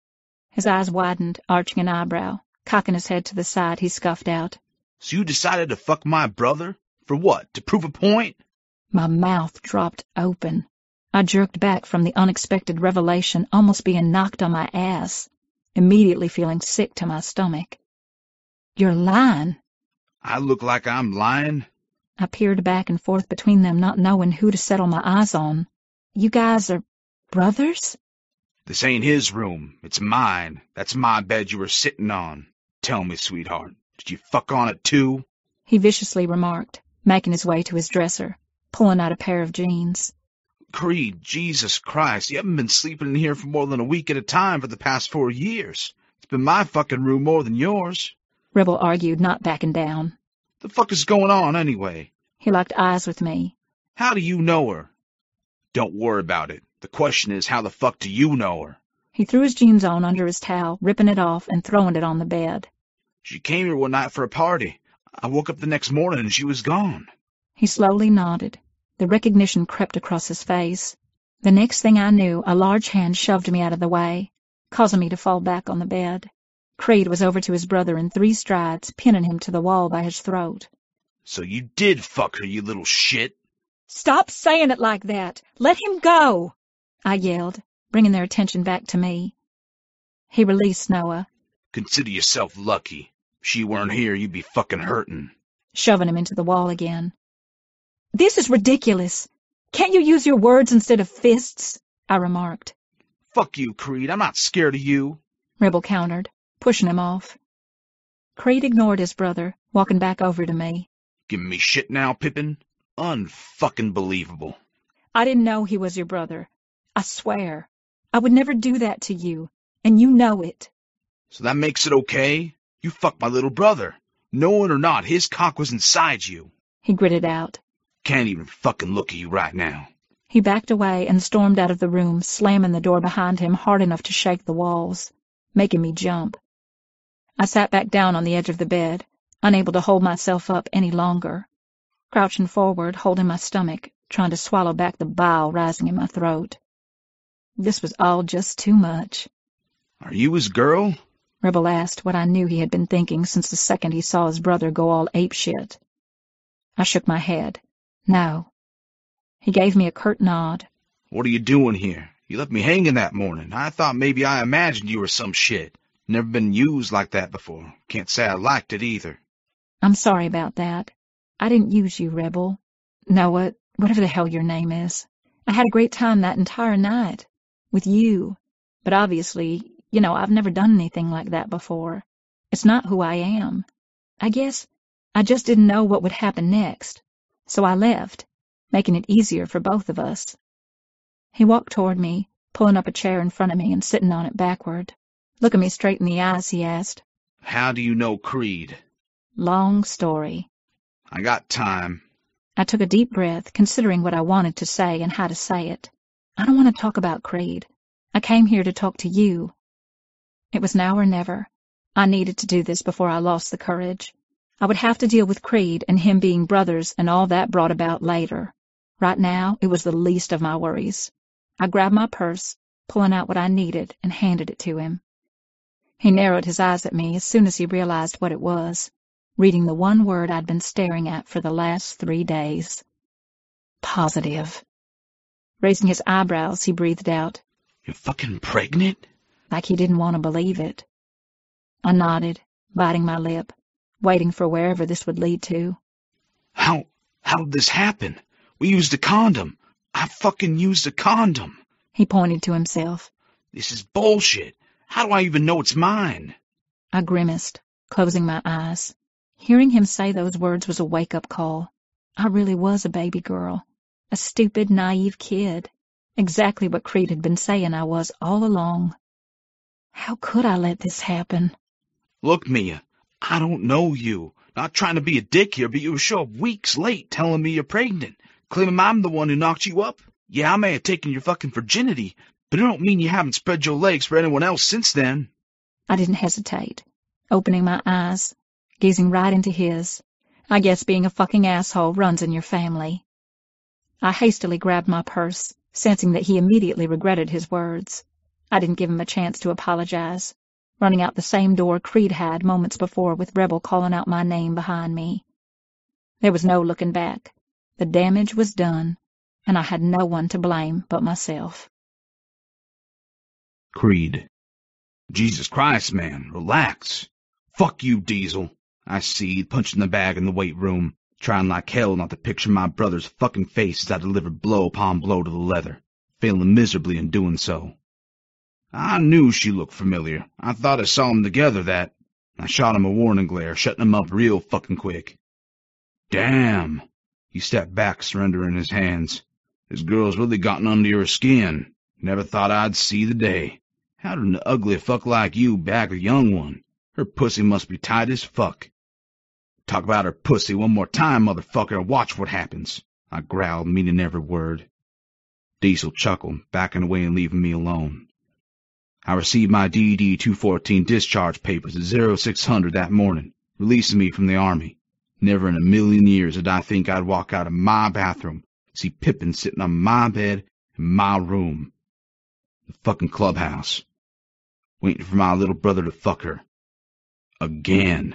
Speaker 2: His eyes widened, arching an eyebrow. Cocking his head to the side, he scuffed out,
Speaker 1: "So you decided to fuck my brother? For what? To prove a point?"
Speaker 2: My mouth dropped open. I jerked back from the unexpected revelation, almost being knocked on my ass, immediately feeling sick to my stomach. "You're lying."
Speaker 1: "I look like I'm lying?"
Speaker 2: I peered back and forth between them, not knowing who to settle my eyes on. "You guys are brothers?"
Speaker 1: "This ain't his room. It's mine. That's my bed you were sitting on. Tell me, sweetheart, did you fuck on it too?"
Speaker 2: he viciously remarked, making his way to his dresser, pulling out a pair of jeans.
Speaker 1: "Creed, Jesus Christ, you haven't been sleeping in here for more than a week at a time for the past four years. It's been my fucking room more than yours."
Speaker 2: Rebel argued, not backing down.
Speaker 1: "The fuck is going on anyway?"
Speaker 2: He locked eyes with me.
Speaker 1: "How do you know her?" "Don't worry about it. The question is, how the fuck do you know her?"
Speaker 2: He threw his jeans on under his towel, ripping it off and throwing it on the bed.
Speaker 1: "She came here one night for a party. I woke up the next morning and she was gone."
Speaker 2: He slowly nodded. The recognition crept across his face. The next thing I knew, a large hand shoved me out of the way, causing me to fall back on the bed. Creed was over to his brother in three strides, pinning him to the wall by his throat.
Speaker 1: "So you did fuck her, you little shit."
Speaker 2: "Stop saying it like that! Let him go!" I yelled, bringing their attention back to me. He released Noah.
Speaker 1: "Consider yourself lucky. If she weren't here, you'd be fucking hurting."
Speaker 2: Shoving him into the wall again. "This is ridiculous. Can't you use your words instead of fists?" I remarked.
Speaker 1: "Fuck you, Creed. I'm not scared of you,"
Speaker 2: Rebel countered, pushing him off. Creed ignored his brother, walking back over to me.
Speaker 1: "Giving me shit now, Pippin? Unfucking believable."
Speaker 2: "I didn't know he was your brother. I swear. I would never do that to you, and you know it."
Speaker 1: "So that makes it okay? You fucked my little brother. Knowing or not, his cock was inside you."
Speaker 2: He gritted out.
Speaker 1: "Can't even fucking look at you right now."
Speaker 2: He backed away and stormed out of the room, slamming the door behind him hard enough to shake the walls, making me jump. I sat back down on the edge of the bed, unable to hold myself up any longer, crouching forward, holding my stomach, trying to swallow back the bile rising in my throat. This was all just too much.
Speaker 1: "Are you his girl?"
Speaker 2: Rebel asked, what I knew he had been thinking since the second he saw his brother go all apeshit. I shook my head. No. He gave me a curt nod.
Speaker 1: "What are you doing here? You left me hanging that morning. I thought maybe I imagined you were some shit. Never been used like that before. Can't say I liked it either.
Speaker 2: I'm sorry about that. I didn't use you, Rebel. Noah, whatever the hell your name is. I had a great time that entire night. With you. But obviously, you know, I've never done anything like that before. It's not who I am. I guess I just didn't know what would happen next. So I left, making it easier for both of us. He walked toward me, pulling up a chair in front of me and sitting on it backward. Looking me straight in the eyes, he asked,
Speaker 1: How do you know Creed?
Speaker 2: Long story.
Speaker 1: I got time.
Speaker 2: I took a deep breath, considering what I wanted to say and how to say it. I don't want to talk about Creed. I came here to talk to you. It was now or never. I needed to do this before I lost the courage. I would have to deal with Creed and him being brothers and all that brought about later. Right now, it was the least of my worries. I grabbed my purse, pulling out what I needed, and handed it to him. He narrowed his eyes at me as soon as he realized what it was, reading the one word I'd been staring at for the last three days. Positive. Raising his eyebrows, he breathed out,
Speaker 1: You're fucking pregnant?
Speaker 2: Like he didn't want to believe it. I nodded, biting my lip, waiting for wherever this would lead to.
Speaker 1: How, how did this happen? We used a condom. I fucking used a condom.
Speaker 2: He pointed to himself.
Speaker 1: This is bullshit. How do I even know it's mine?
Speaker 2: I grimaced, closing my eyes. Hearing him say those words was a wake-up call. I really was a baby girl. A stupid, naive kid. Exactly what Creed had been saying I was all along. How could I let this happen?
Speaker 1: Look, Mia, I don't know you. Not trying to be a dick here, but you show up weeks late telling me you're pregnant. Claiming I'm the one who knocked you up. Yeah, I may have taken your fucking virginity, but it don't mean you haven't spread your legs for anyone else since then.
Speaker 2: I didn't hesitate, opening my eyes, gazing right into his. I guess being a fucking asshole runs in your family. I hastily grabbed my purse, sensing that he immediately regretted his words. I didn't give him a chance to apologize, running out the same door Creed had moments before with Rebel calling out my name behind me. There was no looking back. The damage was done, and I had no one to blame but myself.
Speaker 1: Creed. Jesus Christ, man, relax. Fuck you, Diesel. I seethed, punching the bag in the weight room, trying like hell not to picture my brother's fucking face as I delivered blow upon blow to the leather, failing miserably in doing so. I knew she looked familiar. I thought I saw them together that. I shot him a warning glare, shutting him up real fucking quick. Damn. He stepped back, surrendering his hands. This girl's really gotten under your skin. Never thought I'd see the day. How did an ugly fuck like you bag a young one? Her pussy must be tight as fuck. Talk about her pussy one more time, motherfucker, and watch what happens. I growled, meaning every word. Diesel chuckled, backing away and leaving me alone. I received my D D two fourteen discharge papers at oh six hundred that morning, releasing me from the Army. Never in a million years did I think I'd walk out of my bathroom, see Pippin sitting on my bed in my room. The fucking clubhouse. Waiting for my little brother to fuck her. Again.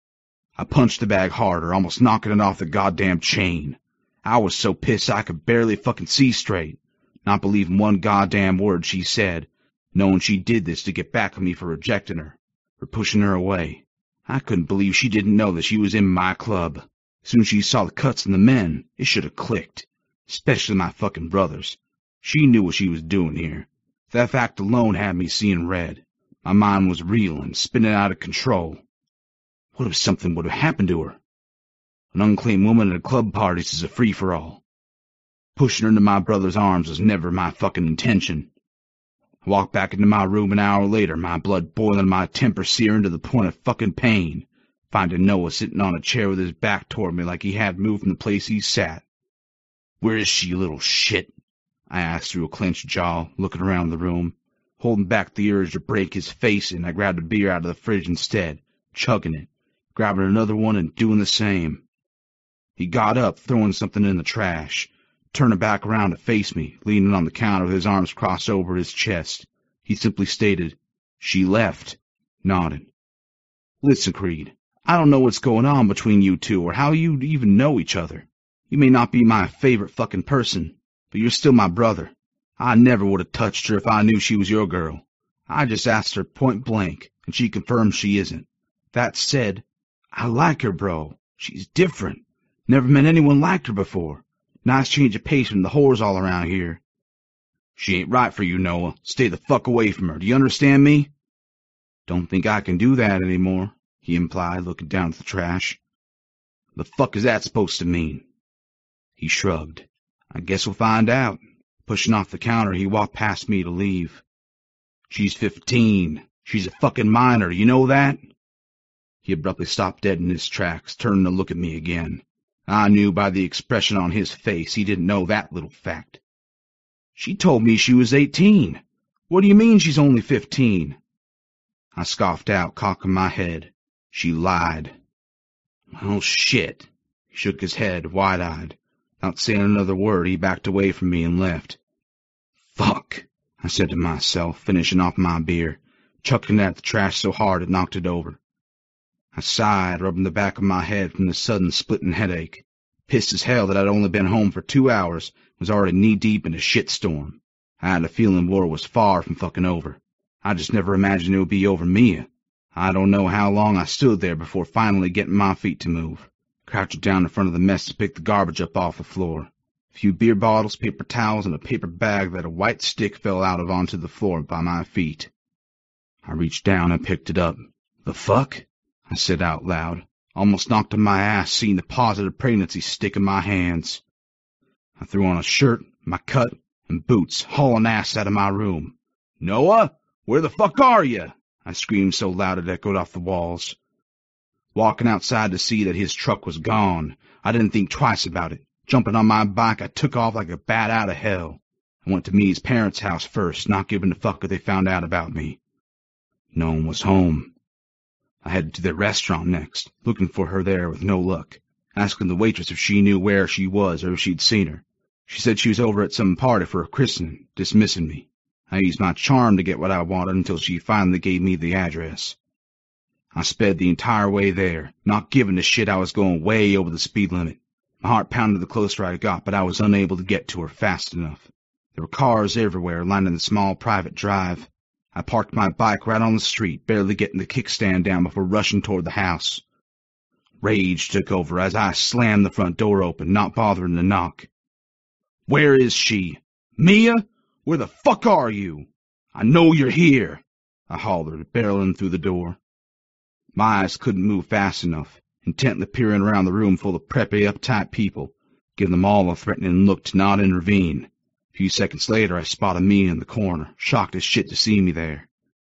Speaker 1: I punched the bag harder, almost knocking it off the goddamn chain. I was so pissed I could barely fucking see straight, not believing one goddamn word she said, knowing she did this to get back at me for rejecting her, for pushing her away. I couldn't believe she didn't know that she was in my club. As soon as she saw the cuts in the men, it should have clicked. Especially my fucking brothers. She knew what she was doing here. That fact alone had me seeing red. My mind was reeling, spinning out of control. What if something would have happened to her? An unclaimed woman at a club party is a free-for-all. Pushing her into my brother's arms was never my fucking intention. I walked back into my room an hour later, my blood boiling, my temper searing to the point of fucking pain, finding Noah sitting on a chair with his back toward me like he had moved from the place he sat. Where is she, you little shit? I asked through a clenched jaw, looking around the room. Holding back the urge to break his face in, I grabbed a beer out of the fridge instead, chugging it, grabbing another one and doing the same. He got up, throwing something in the trash, turning back around to face me, leaning on the counter with his arms crossed over his chest. He simply stated, "She left," nodding. Listen, Creed, I don't know what's going on between you two or how you even know each other. You may not be my favorite fucking person, but you're still my brother. I never would have touched her if I knew she was your girl. I just asked her point blank, and she confirmed she isn't. That said, I like her, bro. She's different. Never met anyone like her before. Nice change of pace from the whores all around here. She ain't right for you, Noah. Stay the fuck away from her. Do you understand me? Don't think I can do that anymore, he implied, looking down at the trash. The fuck is that supposed to mean? He shrugged. I guess we'll find out. Pushing off the counter, he walked past me to leave. She's fifteen. She's a fucking minor, you know that? He abruptly stopped dead in his tracks, turning to look at me again. I knew by the expression on his face he didn't know that little fact. She told me she was eighteen. What do you mean she's only fifteen? I scoffed out, cocking my head. She lied. Oh, shit. He shook his head, wide-eyed. Not saying another word, he backed away from me and left. Fuck, I said to myself, finishing off my beer, chucking it at the trash so hard it knocked it over. I sighed, rubbing the back of my head from the sudden splitting headache. Pissed as hell that I'd only been home for two hours, was already knee-deep in a shitstorm. I had a feeling war was far from fucking over. I just never imagined it would be over Mia. I don't know how long I stood there before finally getting my feet to move. Crouched down in front of the mess to pick the garbage up off the floor. A few beer bottles, paper towels, and a paper bag that a white stick fell out of onto the floor by my feet. I reached down and picked it up. The fuck? I said out loud, almost knocked on my ass seeing the positive pregnancy stick in my hands. I threw on a shirt, my cut, and boots, hauling ass out of my room. Noah, where the fuck are you? I screamed so loud it echoed off the walls. Walking outside to see that his truck was gone, I didn't think twice about it. Jumping on my bike, I took off like a bat out of hell. I went to Mia's parents' house first, not giving a fuck if they found out about me. No one was home. I headed to the restaurant next, looking for her there with no luck, asking the waitress if she knew where she was or if she'd seen her. She said she was over at some party for a christening, dismissing me. I used my charm to get what I wanted until she finally gave me the address. I sped the entire way there, not giving a shit I was going way over the speed limit. My heart pounded the closer I got, but I was unable to get to her fast enough. There were cars everywhere lining the small private drive. I parked my bike right on the street, barely getting the kickstand down before rushing toward the house. Rage took over as I slammed the front door open, not bothering to knock. Where is she? Mia? Where the fuck are you? I know you're here, I hollered, barreling through the door. My eyes couldn't move fast enough, intently peering around the room full of preppy, uptight people, giving them all a threatening look to not intervene. A few seconds later, I spotted Mia in the corner, shocked as shit to see me there.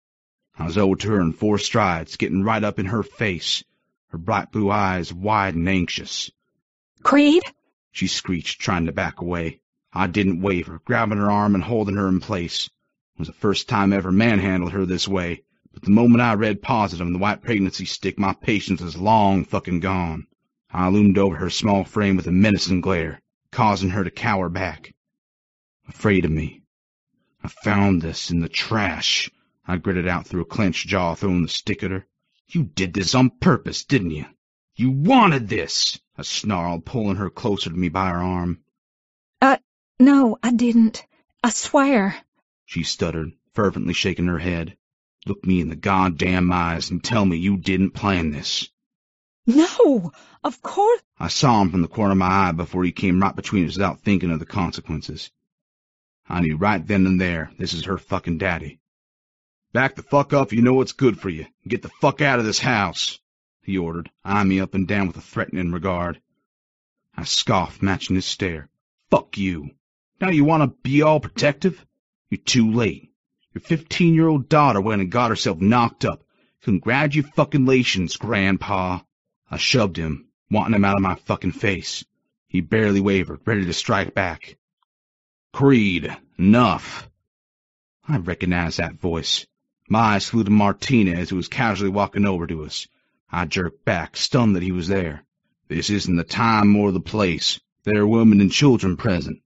Speaker 1: I was over to her in four strides, getting right up in her face, her bright blue eyes wide and anxious.
Speaker 2: Creed?
Speaker 1: She screeched, trying to back away. I didn't waver, grabbing her arm and holding her in place. It was the first time I ever manhandled her this way, but the moment I read positive on the white pregnancy stick, my patience was long fucking gone. I loomed over her small frame with a menacing glare, causing her to cower back. Afraid of me. I found this in the trash, I gritted out through a clenched jaw, throwing the stick at her. You did this on purpose, didn't you? You wanted this, I snarled, pulling her closer to me by her arm.
Speaker 2: Uh, no, I didn't. I swear.
Speaker 1: She stuttered, fervently shaking her head. Look me in the goddamn eyes and tell me you didn't plan this.
Speaker 2: No, of course.
Speaker 1: I saw him from the corner of my eye before he came right between us without thinking of the consequences. I knew right then and there this is her fucking daddy. Back the fuck up if you know what's good for you. Get the fuck out of this house, he ordered, eyeing me up and down with a threatening regard. I scoffed, matching his stare. Fuck you. Now you want to be all protective? You're too late. Your fifteen-year-old daughter went and got herself knocked up. Congratulations, Grandpa. I shoved him, wanting him out of my fucking face. He barely wavered, ready to strike back. Creed, enough. I recognized that voice. My eyes flew to Martinez, who was casually walking over to us. I jerked back, stunned that he was there. This isn't the time or the place. There are women and children present.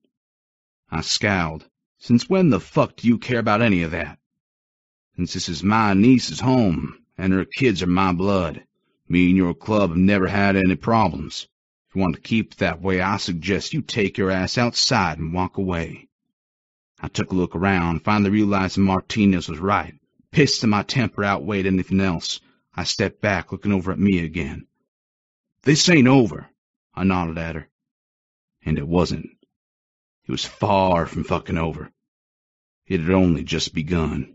Speaker 1: I scowled. Since when the fuck do you care about any of that? Since this is my niece's home, and her kids are my blood. Me and your club have never had any problems. If you want to keep it that way, I suggest you take your ass outside and walk away. I took a look around, finally realizing Martinez was right. Pissed and my temper outweighed anything else. I stepped back, looking over at Mia again. This ain't over, I nodded at her. And it wasn't. It was far from fucking over. It had only just begun.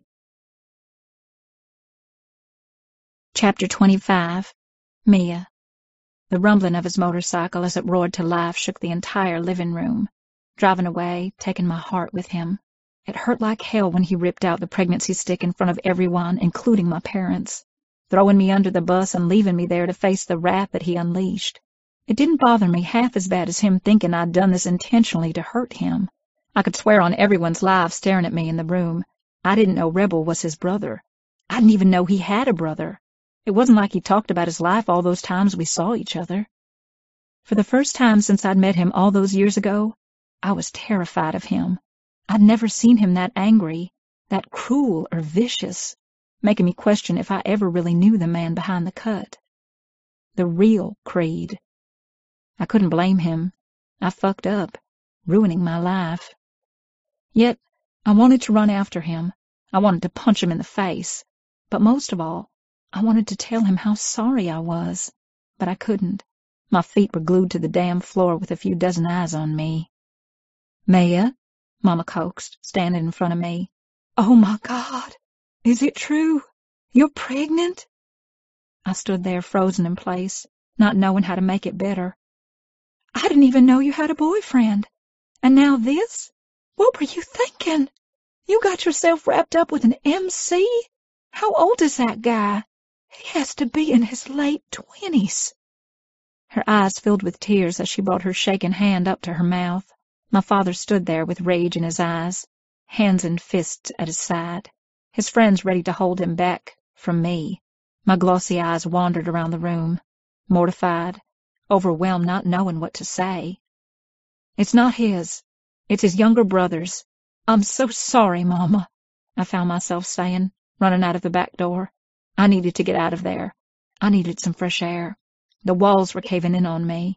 Speaker 2: Chapter twenty-five. Mia. The rumbling of his motorcycle as it roared to life shook the entire living room. Driving away, taking my heart with him. It hurt like hell when he ripped out the pregnancy stick in front of everyone, including my parents, throwing me under the bus and leaving me there to face the wrath that he unleashed. It didn't bother me half as bad as him thinking I'd done this intentionally to hurt him. I could swear on everyone's life staring at me in the room. I didn't know Rebel was his brother. I didn't even know he had a brother. It wasn't like he talked about his life all those times we saw each other. For the first time since I'd met him all those years ago, I was terrified of him. I'd never seen him that angry, that cruel or vicious, making me question if I ever really knew the man behind the cut. The real Creed. I couldn't blame him. I fucked up, ruining my life. Yet, I wanted to run after him. I wanted to punch him in the face. But most of all, I wanted to tell him how sorry I was. But I couldn't. My feet were glued to the damn floor with a few dozen eyes on me. Mia, Mama coaxed, standing in front of me. Oh, my God. Is it true? You're pregnant? I stood there frozen in place, not knowing how to make it better. I didn't even know you had a boyfriend. And now this? What were you thinking? You got yourself wrapped up with an M C? How old is that guy? He has to be in his late twenties. Her eyes filled with tears as she brought her shaking hand up to her mouth. My father stood there with rage in his eyes, hands and fists at his side, his friends ready to hold him back from me. My glossy eyes wandered around the room, mortified, overwhelmed, not knowing what to say. It's not his. It's his younger brother's. I'm so sorry, Mama, I found myself saying, running out of the back door. I needed to get out of there. I needed some fresh air. The walls were caving in on me.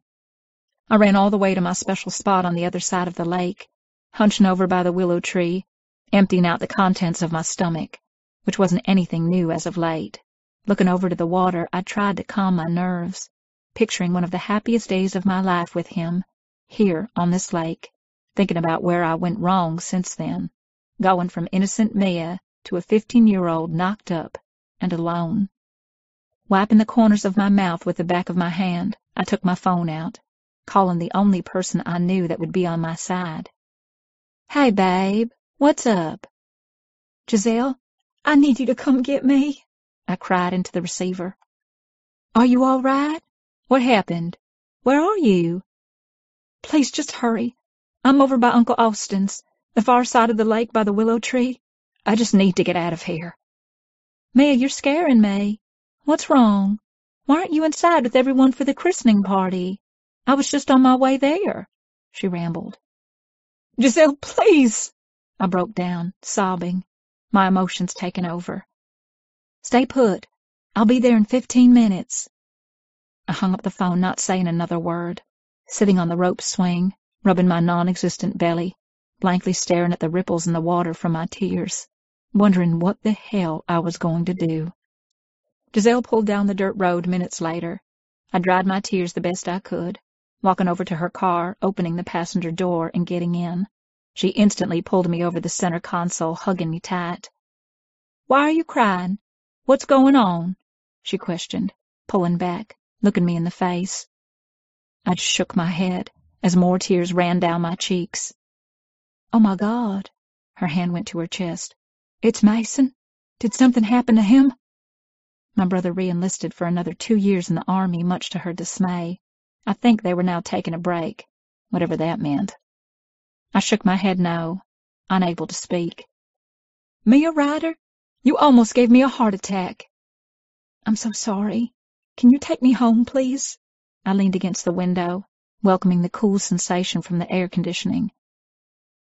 Speaker 2: I ran all the way to my special spot on the other side of the lake, hunching over by the willow tree, emptying out the contents of my stomach, which wasn't anything new as of late. Looking over to the water, I tried to calm my nerves, picturing one of the happiest days of my life with him, here on this lake, thinking about where I went wrong since then, going from innocent Mia to a fifteen-year-old knocked up and alone. Wiping the corners of my mouth with the back of my hand, I took my phone out, calling the only person I knew that would be on my side. Hey, babe, what's up? Giselle, I need you to come get me, I cried into the receiver. Are you all right? What happened? Where are you? Please just hurry. I'm over by Uncle Austin's, the far side of the lake by the willow tree. I just need to get out of here. Mia, you're scaring me. What's wrong? Why aren't you inside with everyone for the christening party? I was just on my way there, she rambled. Giselle, please! I broke down, sobbing, my emotions taking over. Stay put. I'll be there in fifteen minutes. I hung up the phone, not saying another word, sitting on the rope swing, rubbing my non-existent belly, blankly staring at the ripples in the water from my tears, wondering what the hell I was going to do. Giselle pulled down the dirt road minutes later. I dried my tears the best I could, walking over to her car, opening the passenger door, and getting in. She instantly pulled me over the center console, hugging me tight. Why are you crying? What's going on? She questioned, pulling back, looking me in the face. I just shook my head as more tears ran down my cheeks. Oh, my God. Her hand went to her chest. It's Mason. Did something happen to him? My brother re-enlisted for another two years in the Army, much to her dismay. I think they were now taking a break, whatever that meant. I shook my head no, unable to speak. Mia Ryder, you almost gave me a heart attack. I'm so sorry. Can you take me home, please? I leaned against the window, welcoming the cool sensation from the air conditioning,